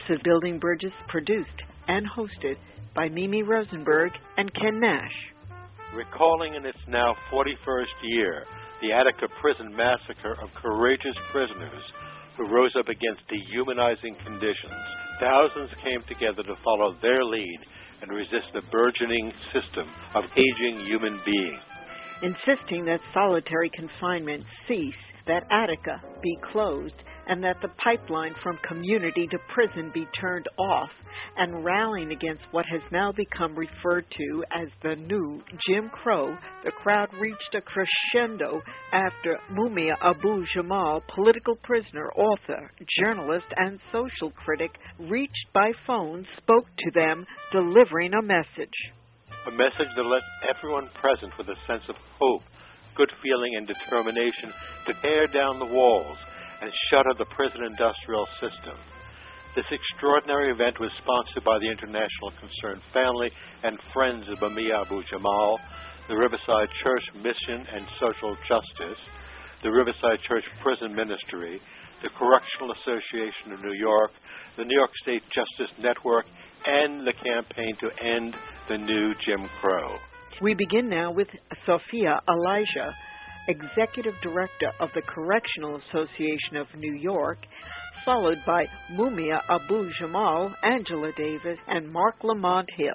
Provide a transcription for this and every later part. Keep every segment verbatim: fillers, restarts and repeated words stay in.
is Building Bridges, produced and hosted by Mimi Rosenberg and Ken Nash. Recalling in its now forty-first year the Attica prison massacre of courageous prisoners who rose up against dehumanizing conditions, thousands came together to follow their lead and resist the burgeoning system of aging human beings. Insisting that solitary confinement cease, that Attica be closed, and that the pipeline from community to prison be turned off, and rallying against what has now become referred to as the new Jim Crow, the crowd reached a crescendo after Mumia Abu-Jamal, political prisoner, author, journalist, and social critic, reached by phone, spoke to them, delivering a message. A message that left everyone present with a sense of hope, good feeling, and determination to tear down the walls and shutter the prison industrial system. This extraordinary event was sponsored by the International Concerned Family and Friends of Mumia Abu-Jamal, the Riverside Church Mission and Social Justice, the Riverside Church Prison Ministry, the Correctional Association of New York, the New York State Justice Network, and the campaign to end the new Jim Crow. We begin now with Sophia Elijah, Executive Director of the Correctional Association of New York, followed by Mumia Abu-Jamal, Angela Davis, and Mark Lamont Hill.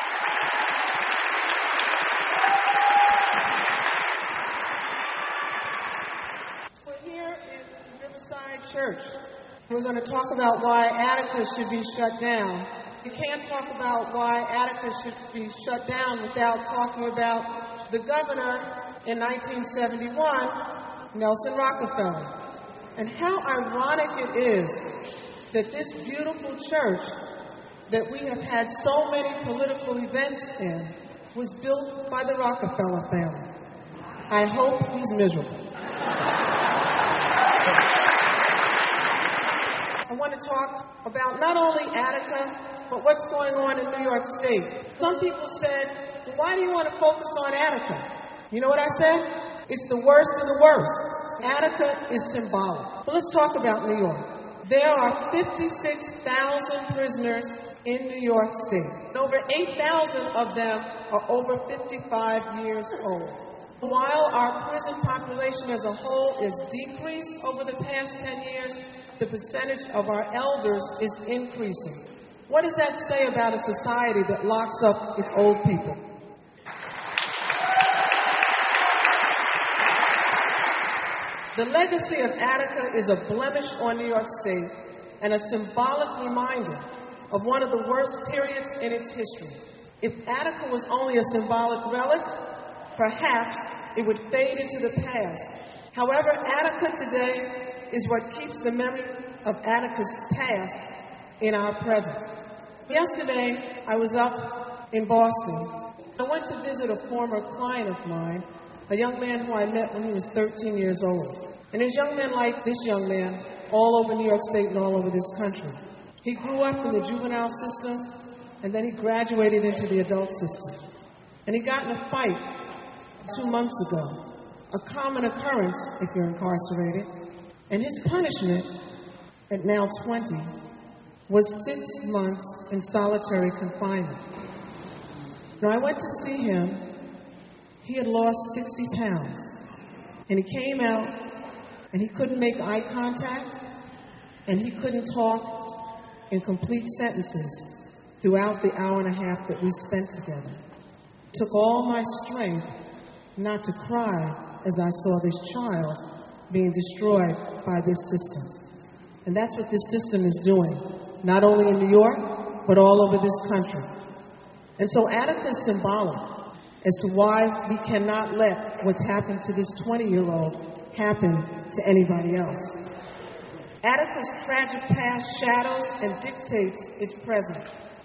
We're here in Riverside Church. We're going to talk about why Attica should be shut down. You can't talk about why Attica should be shut down without talking about the governor in nineteen seventy-one, Nelson Rockefeller. And how ironic it is that this beautiful church that we have had so many political events in was built by the Rockefeller family. I hope he's miserable. I want to talk about not only Attica, but what's going on in New York State. Some people said, well, why do you want to focus on Attica? You know what I said? It's the worst of the worst. Attica is symbolic. But let's talk about New York. There are fifty-six thousand prisoners in New York State. And over eight thousand of them are over fifty-five years old. While our prison population as a whole is decreased over the past ten years, the percentage of our elders is increasing. What does that say about a society that locks up its old people? The legacy of Attica is a blemish on New York State and a symbolic reminder of one of the worst periods in its history. If Attica was only a symbolic relic, perhaps it would fade into the past. However, Attica today is what keeps the memory of Attica's past in our present. Yesterday, I was up in Boston. I went to visit a former client of mine, a young man who I met when he was thirteen years old. And there's young men like this young man all over New York State and all over this country. He grew up in the juvenile system, and then he graduated into the adult system. And he got in a fight two months ago, a common occurrence if you're incarcerated. And his punishment, at now twenty, was six months in solitary confinement. Now, I went to see him. He had lost sixty pounds. And he came out, and he couldn't make eye contact, and he couldn't talk in complete sentences throughout the hour and a half that we spent together. It took all my strength not to cry as I saw this child being destroyed by this system. And that's what this system is doing, not only in New York, but all over this country. And so Attica is symbolic as to why we cannot let what's happened to this twenty-year-old happen to anybody else. Attica's tragic past shadows and dictates its present.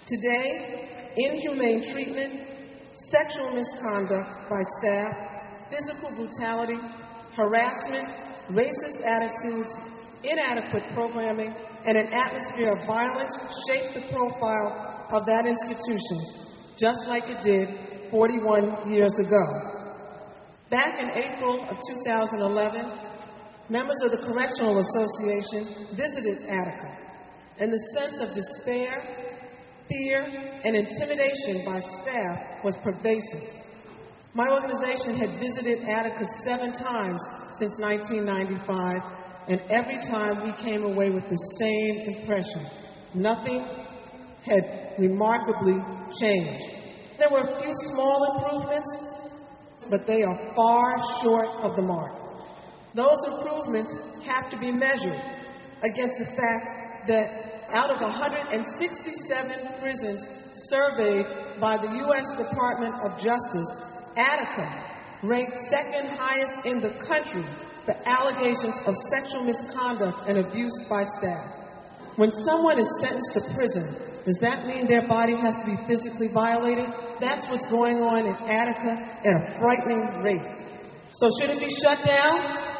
Today, inhumane treatment, sexual misconduct by staff, physical brutality, harassment, racist attitudes, inadequate programming, and an atmosphere of violence shape the profile of that institution, just like it did forty-one years ago. Back in April of two thousand eleven, members of the Correctional Association visited Attica, and the sense of despair, fear, and intimidation by staff was pervasive. My organization had visited Attica seven times since nineteen ninety-five, and every time we came away with the same impression. Nothing had remarkably changed. There were a few small improvements, but they are far short of the mark. Those improvements have to be measured against the fact that out of one hundred sixty-seven prisons surveyed by the U S Department of Justice, Attica ranked second highest in the country for allegations of sexual misconduct and abuse by staff. When someone is sentenced to prison, does that mean their body has to be physically violated? That's what's going on in Attica at a frightening rate. So should it be shut down?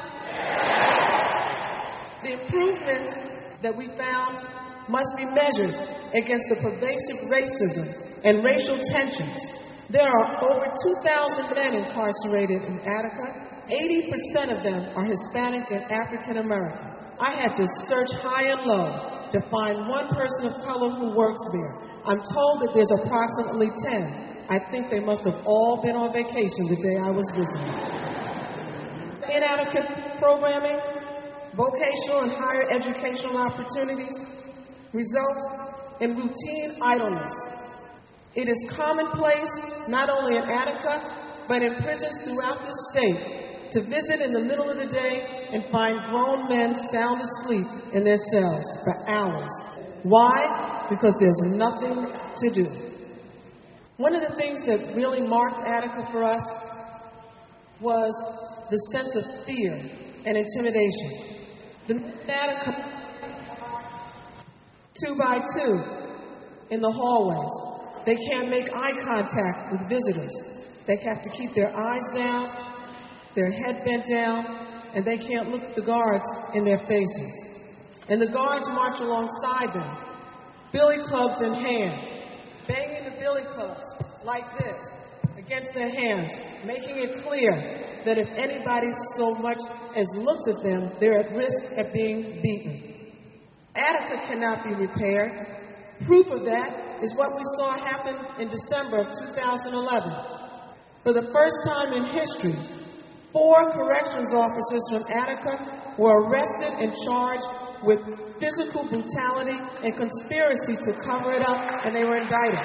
The improvements that we found must be measured against the pervasive racism and racial tensions. There are over two thousand men incarcerated in Attica. eighty percent of them are Hispanic and African American. I had to search high and low to find one person of color who works there. I'm told that there's approximately ten. I think they must have all been on vacation the day I was visiting. Inadequate programming, vocational and higher educational opportunities result in routine idleness. It is commonplace, not only in Attica, but in prisons throughout the state, to visit in the middle of the day and find grown men sound asleep in their cells for hours. Why? Because there's nothing to do. One of the things that really marked Attica for us was the sense of fear and intimidation. The men in Attica, two by two, in the hallways. They can't make eye contact with visitors. They have to keep their eyes down, their head bent down, and they can't look the guards in their faces. And the guards march alongside them, billy clubs in hand, banging the billy clubs like this against their hands, making it clear that if anybody so much as looks at them, they're at risk of being beaten. Attica cannot be repaired. Proof of that is what we saw happen in December of two thousand eleven. For the first time in history, four corrections officers from Attica were arrested and charged with physical brutality and conspiracy to cover it up, and they were indicted.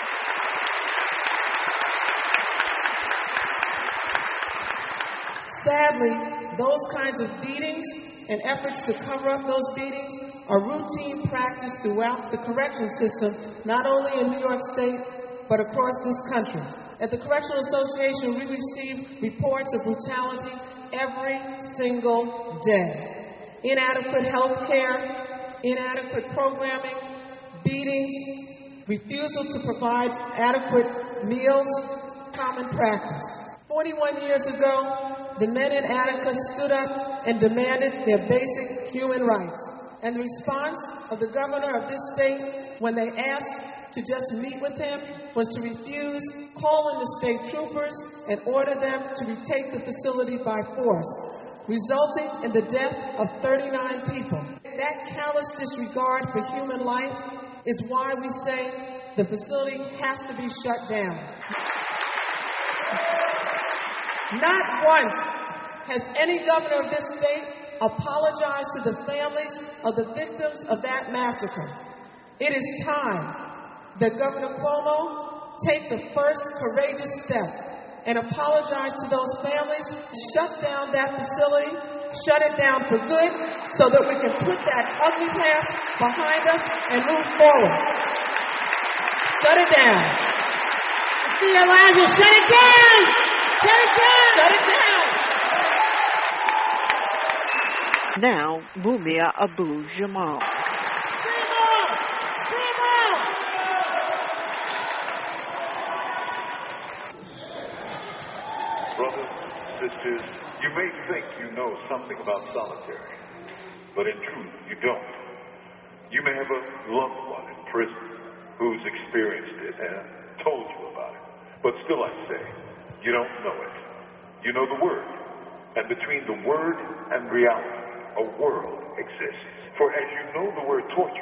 Sadly, those kinds of beatings and efforts to cover up those beatings are routine practice throughout the correction system, not only in New York State, but across this country. At the Correctional Association, we receive reports of brutality every single day. Inadequate health care, inadequate programming, beatings, refusal to provide adequate meals, common practice. forty-one years ago, the men in Attica stood up and demanded their basic human rights. And the response of the governor of this state, when they asked to just meet with him, was to refuse, call in the state troopers, and order them to retake the facility by force, resulting in the death of thirty-nine people. That callous disregard for human life is why we say the facility has to be shut down. Not once has any governor of this state apologized to the families of the victims of that massacre. It is time that Governor Cuomo take the first courageous step and apologize to those families, shut down that facility, shut it down for good, so that we can put that ugly past behind us and move forward. Shut it down. See Elijah, shut it down! Shut it down! Shut it down! Now, Mumia Abu Jamal. Brothers, sisters, you may think you know something about solitary, but in truth, you don't. You may have a loved one in prison who's experienced it and told you about it, but still I say, you don't know it. You know the Word, and between the Word and reality, a world exists. For as you know the word torture,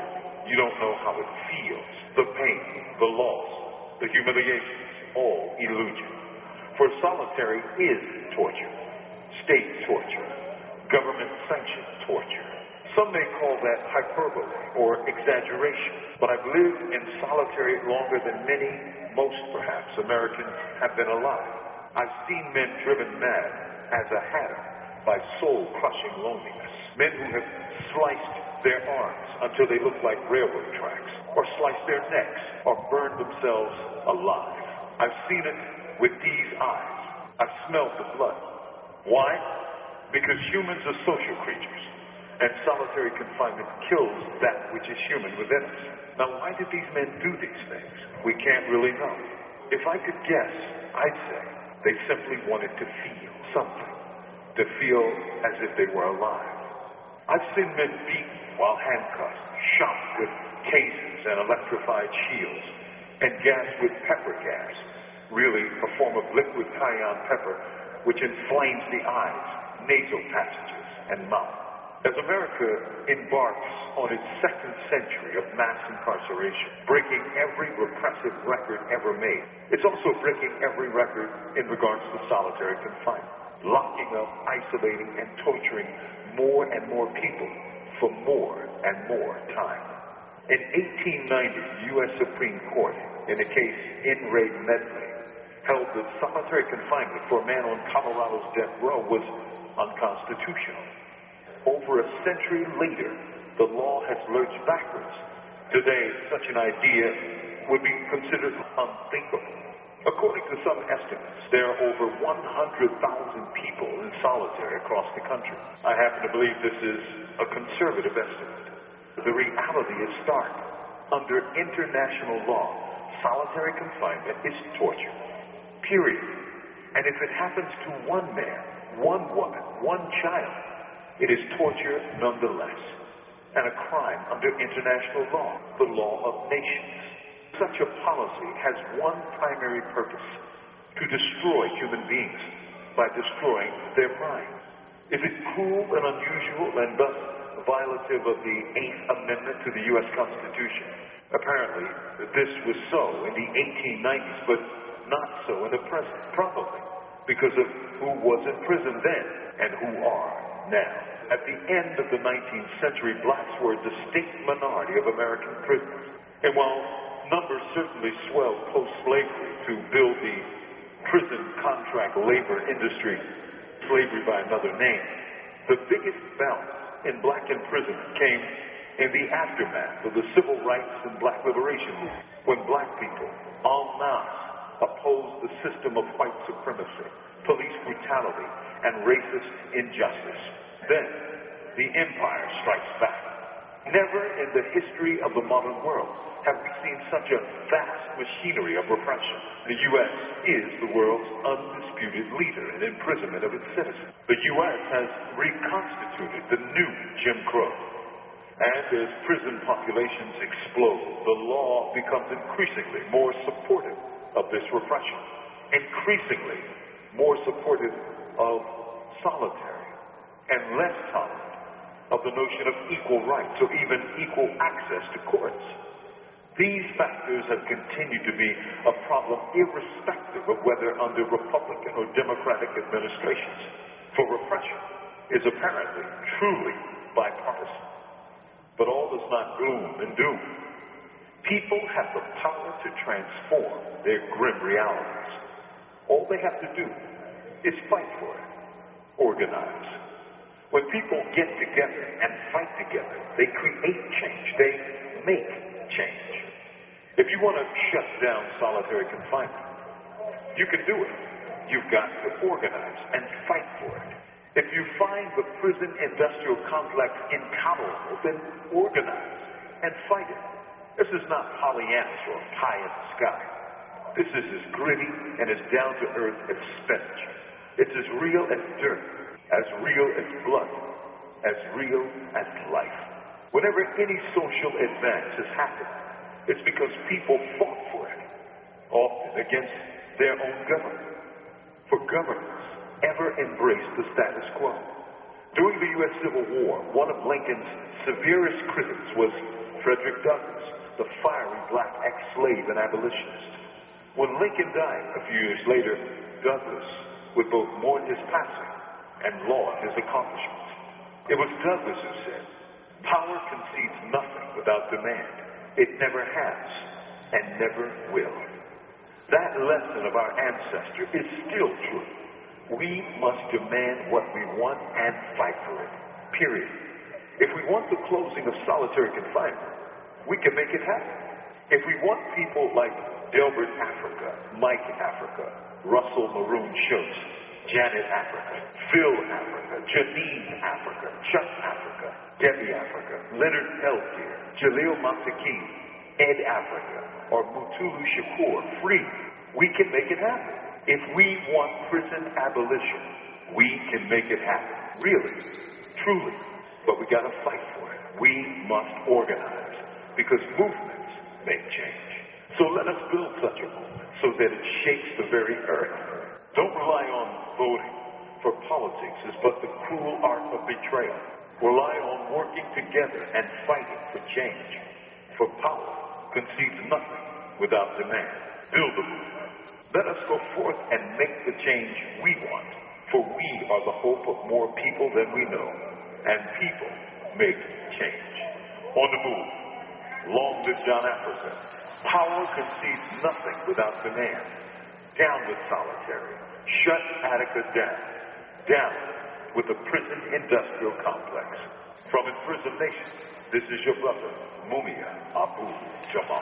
You don't know how it feels. The pain, the loss, the humiliations, all elude you. For solitary is torture. State torture. Government-sanctioned torture. Some may call that hyperbole or exaggeration, but I've lived in solitary longer than many, most perhaps, Americans have been alive. I've seen men driven mad as a hatter by soul-crushing loneliness. Men who have sliced their arms until they look like railroad tracks, or sliced their necks, or burned themselves alive. I've seen it with these eyes. I've smelled the blood. Why? Because humans are social creatures, and solitary confinement kills that which is human within us. Now, why did these men do these things? We can't really know. If I could guess, I'd say they simply wanted to feel something, to feel as if they were alive. I've seen men beaten while handcuffed, shot with tasers and electrified shields, and gassed with pepper gas, really a form of liquid cayenne pepper which inflames the eyes, nasal passages, and mouth. As America embarks on its second century of mass incarceration, breaking every repressive record ever made, it's also breaking every record in regards to solitary confinement, locking up, isolating, and torturing more and more people for more and more time. In eighteen ninety, the U S Supreme Court, in the case In re Medley, held that solitary confinement for a man on Colorado's death row was unconstitutional. Over a century later, the law has lurched backwards. Today, such an idea would be considered unthinkable. According to some estimates, there are over one hundred thousand people in solitary across the country. I happen to believe this is a conservative estimate. The reality is stark. Under international law, solitary confinement is torture. Period. And if it happens to one man, one woman, one child, it is torture nonetheless, and a crime under international law, the law of nations. Such a policy has one primary purpose: to destroy human beings by destroying their minds. Is it cruel and unusual and thus violative of the Eighth Amendment to the U S Constitution? Apparently, this was so in the eighteen nineties, but not so in the present, probably because of who was in prison then and who are now. At the end of the nineteenth century, blacks were a distinct minority of American prisoners. And while numbers certainly swelled post-slavery to build the prison contract labor industry, slavery by another name, the biggest bout in black imprisonment came in the aftermath of the civil rights and black liberation movement, when black people en masse opposed the system of white supremacy, police brutality, and racist injustice. Then, the empire strikes back. Never in the history of the modern world have we seen such a vast machinery of repression. The U S is the world's undisputed leader in imprisonment of its citizens. The U S has reconstituted the new Jim Crow. And as prison populations explode, the law becomes increasingly more supportive of this repression, increasingly more supportive of solitary, and less tolerant of the notion of equal rights or even equal access to courts. These factors have continued to be a problem irrespective of whether under Republican or Democratic administrations, for repression is apparently truly bipartisan. But all is not gloom and doom. People have the power to transform their grim realities. All they have to do is fight for it, organize. When people get together and fight together, they create change. They make change. If you want to shut down solitary confinement, you can do it. You've got to organize and fight for it. If you find the prison industrial complex intolerable, then organize and fight it. This is not Pollyanna or pie in the sky. This is as gritty and as down-to-earth as spinach. It's as real as dirt, as real as blood, as real as life. Whenever any social advance has happened, it's because people fought for it, often against their own government. For governments ever embraced the status quo. During the U S Civil War, one of Lincoln's severest critics was Frederick Douglass, the fiery black ex-slave and abolitionist. When Lincoln died a few years later, Douglass would both mourn his passing and laud his accomplishments. It was Douglass who said, "Power concedes nothing without demand. It never has and never will." That lesson of our ancestor is still true. We must demand what we want and fight for it. Period. If we want the closing of solitary confinement, we can make it happen. If we want people like Delbert Africa, Mike Africa, Russell Maroon Schultz, Janet Africa, Phil Africa, Janine Africa, Chuck Africa, Debbie Africa, Leonard Peltier, Jaleel Mafiki, Ed Africa, or Mutulu Shakur free, we can make it happen. If we want prison abolition, we can make it happen. Really, truly. But we gotta fight for it. We must organize, because movements make change. So let us build such a movement so that it shakes the very earth. Don't rely on voting, for politics is but the cruel art of betrayal. Rely on working together and fighting for change. For power concedes nothing without demand. Build a movement. Let us go forth and make the change we want, for we are the hope of more people than we know, and people make change. On the move. Long live John Africa. Power concedes nothing without demand. Down with solitary. Shut Attica down. Down with the prison industrial complex. From Imprisoned Nation, this is your brother, Mumia Abu Jamal.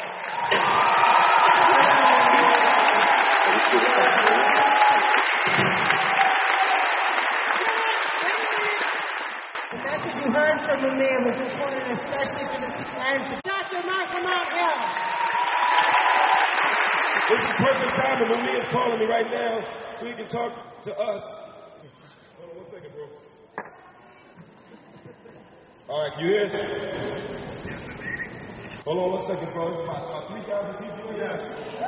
The message you heard from Mumia was recorded especially for this and to Doctor Malcolm Hill. This is perfect time, and Mumia's calling me right now so he can talk to us. Hold on one second, bro. All right, you hear us? Hold on one second, bro. It's about, about three thousand people. Yes.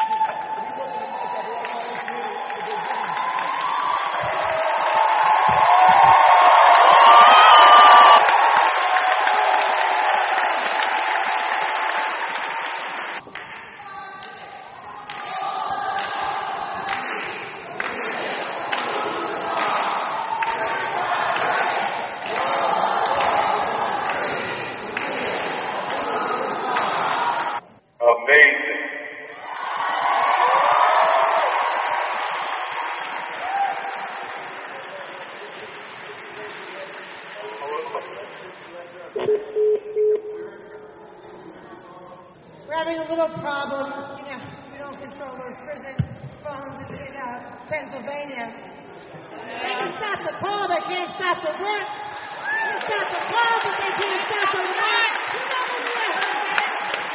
We're having a little problem. You know, we don't control those prison phones in uh, Pennsylvania. They can stop the call, they can't stop the work. They can stop the call, but they can't stop the work. You know what you heard that?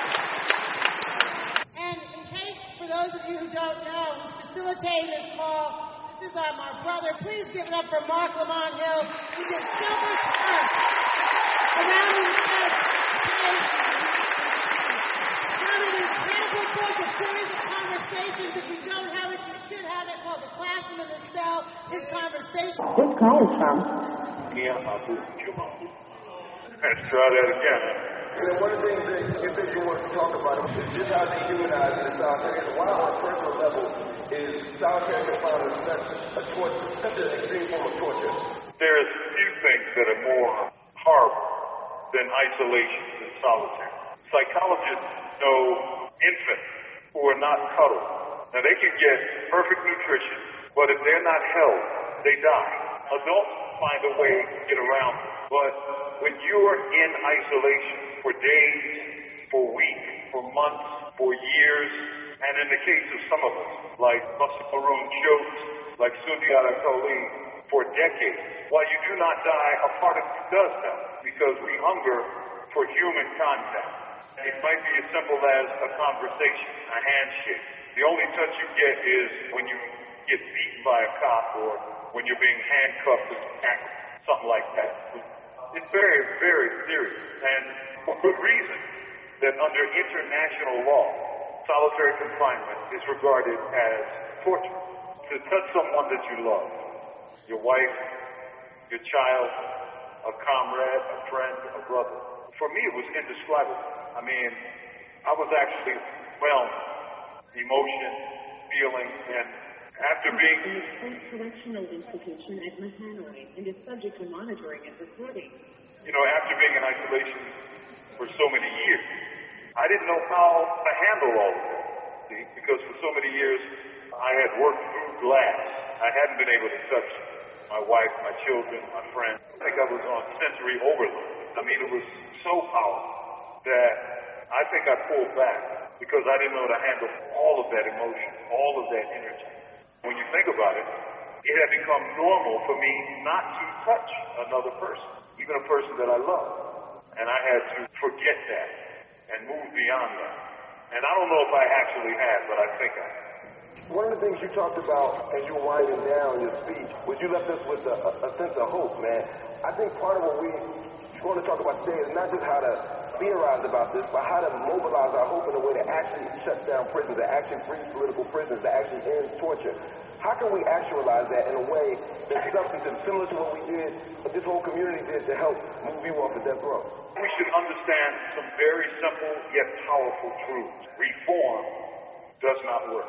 And in case, for those of you who don't know, who's facilitating this call, this is uh, my brother. Please give it up for Mark Lamont Hill, who did so much work around the United States. A series of conversations. If you don't have it, you should have it, called The Classroom in the Cell. His conversation. This call is from Mia Abu Jamal. Let's try that again. You know, one of the things that you think you want to talk about is just how they humanize in solitary. And why on a personal level is solitary confinement such a torture, such an extreme form of torture? There's few things that are more horrible than isolation and solitary. Psychologists know infants who are not cuddled. Now, they can get perfect nutrition, but if they're not held, they die. Adults find a way to get around it. But when you're in isolation for days, for weeks, for months, for years, and in the case of some of us, like Russell Maroon Schultz, like Sundiata Kohli, for decades, while you do not die, a part of you does die, because we hunger for human contact. It might be as simple as a conversation, a handshake. The only touch you get is when you get beaten by a cop or when you're being handcuffed and tackled, something like that. It's very, very serious, and for good reason, that under international law, solitary confinement is regarded as torture. To touch someone that you love, your wife, your child, a comrade, a friend, a brother, for me, it was indescribable. I mean, I was actually, well, emotion, feeling, and after being... In the State Correctional Institution at Mahanoy and is subject to monitoring and recording. You know, after being in isolation for so many years, I didn't know how to handle all of that. See? Because for so many years, I had worked through glass. I hadn't been able to touch my wife, my children, my friends. I think I was on sensory overload. I mean, it was so powerful that I think I pulled back because I didn't know how to handle all of that emotion, all of that energy. When you think about it, it had become normal for me not to touch another person, even a person that I love. And I had to forget that and move beyond that. And I don't know if I actually had, but I think I had. One of the things you talked about as you were winding down your speech was you left us with a, a sense of hope, man. I think part of what we want to talk about today is not just how to theorize about this, but how to mobilize our hope in a way that actually shuts down prisons, that actually frees political prisoners, that actually ends torture. How can we actualize that in a way that's substantive, similar to what we did, what this whole community did to help move you off of death row? We should understand some very simple yet powerful truths. Reform does not work.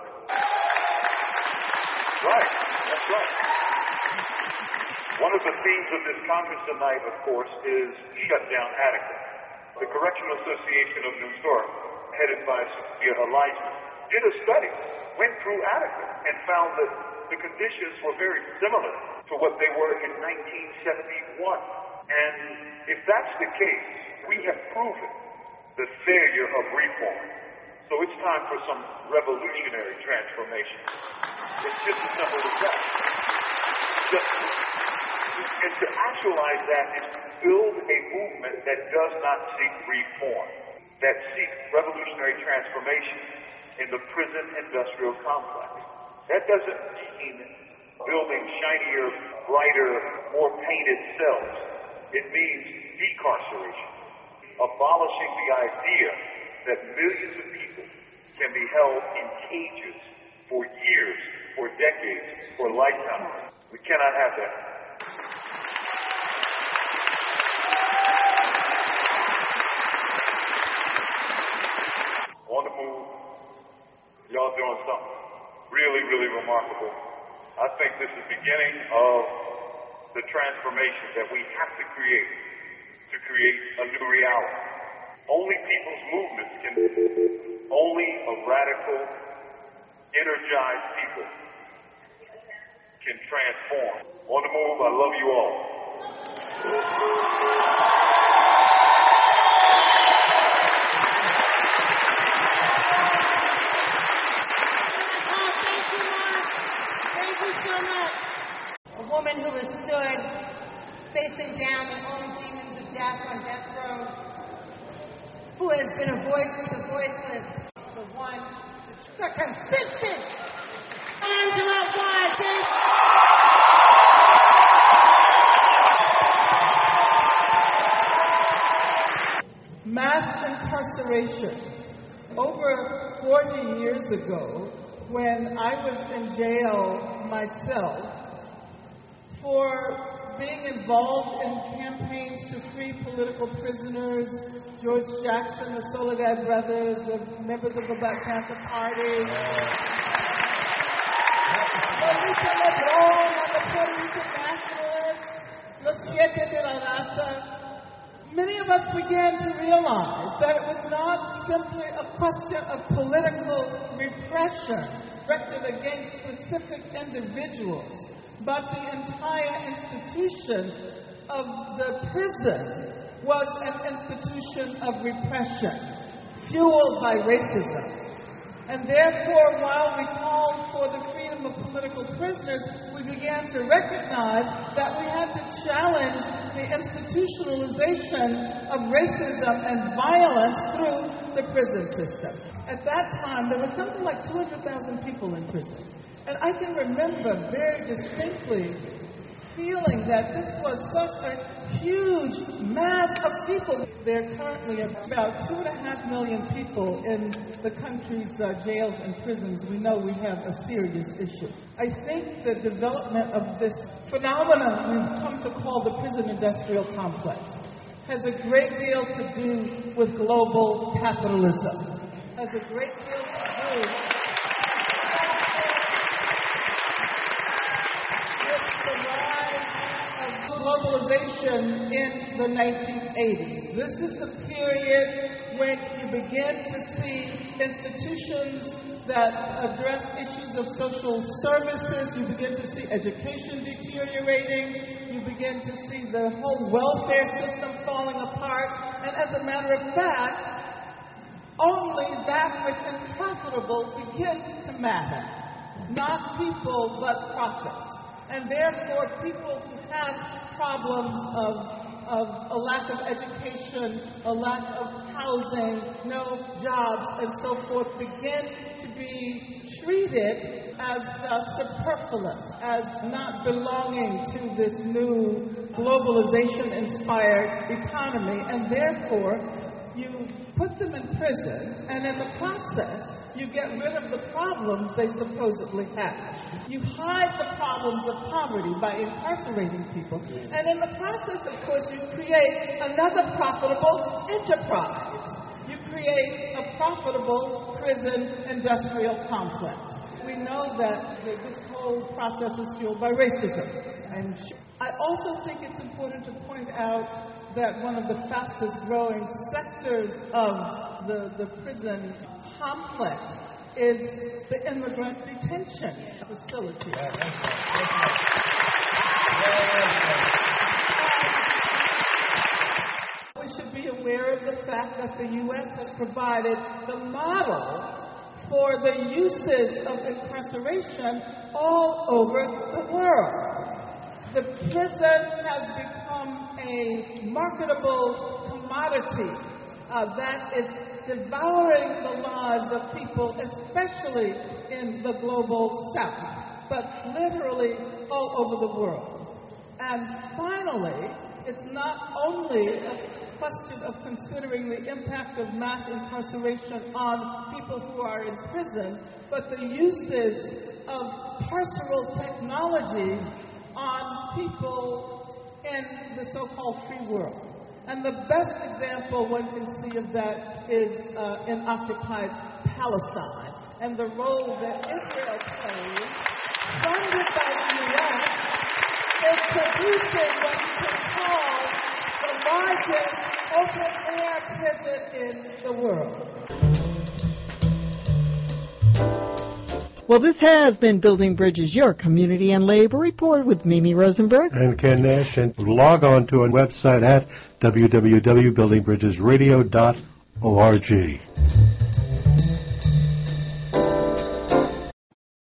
Right, that's right. One of the themes of this Congress tonight, of course, is shut down Attica. The Correctional Association of New York, headed by Sophia Elijah, did a study, went through Attica, and found that the conditions were very similar to what they were in nineteen seventy-one. And if that's the case, we have proven the failure of reform. So it's time for some revolutionary transformation. It's just as simple as that. Just, and to actualize that is to build a movement that does not seek reform, that seeks revolutionary transformation in the prison industrial complex. That doesn't mean building shinier, brighter, more painted cells. It means decarceration, abolishing the idea that millions of people can be held in cages for years, for decades, for lifetimes. We cannot have that. On the move, y'all doing something really, really remarkable. I think this is the beginning of the transformation that we have to create to create a new reality. Only people's movements can, only a radical, energized people can transform. On the move, I love you all. A woman who has stood facing down the own demons of death on death row, who has been a voice for the voiceless, the one, the consistent Angela Watson. Mass incarceration. Over forty years ago, when I was in jail myself for being involved in campaigns to free political prisoners, George Jackson, the Soledad Brothers, the members of the Black Panther Party, Luisa Lebron and the Puerto Rican Nationalists, Los Siete de la Raza. Many of us began to realize that it was not simply a question of political repression directed against specific individuals, but the entire institution of the prison was an institution of repression, fueled by racism. And therefore, while we called for the freedom of political prisoners, we began to recognize that we had to challenge the institutionalization of racism and violence through the prison system. At that time, there was something like two hundred thousand people in prison. And I can remember very distinctly feeling that this was such a huge mass of people. There are currently about two and a half million people in the country's uh, jails and prisons. We know we have a serious issue. I think the development of this phenomenon we've come to call the prison industrial complex has a great deal to do with global capitalism, has a great deal to do with the rise of globalization in the nineteen eighties. This is the period when you begin to see institutions that address issues of social services, you begin to see education deteriorating, you begin to see the whole welfare system falling apart, and as a matter of fact, only that which is profitable begins to matter. Not people, but profit. And therefore, people who have problems of of a lack of education, a lack of housing, no jobs, and so forth, begin to be treated as uh, superfluous, as not belonging to this new globalization-inspired economy, and therefore you put them in prison, and in the process, you get rid of the problems they supposedly have. You hide the problems of poverty by incarcerating people. And in the process, of course, you create another profitable enterprise. You create a profitable prison industrial complex. We know that this whole process is fueled by racism. And I also think it's important to point out that one of the fastest growing sectors of the, the prison complex is the immigrant detention facility. Yeah, that's right. That's right. We should be aware of the fact that the U S has provided the model for the uses of incarceration all over the world. The prison has become a marketable commodity uh, that is devouring the lives of people, especially in the global south, but literally all over the world. And finally, it's not only a question of considering the impact of mass incarceration on people who are in prison, but the uses of carceral technologies on people in the so-called free world. And the best example one can see of that is uh, in occupied Palestine and the role that Israel plays, funded by the U S, in producing what you can call the largest open-air prison in the world. Well, this has been Building Bridges, your community and labor report with Mimi Rosenberg and Ken Nash. And log on to our website at w w w dot building bridges radio dot org.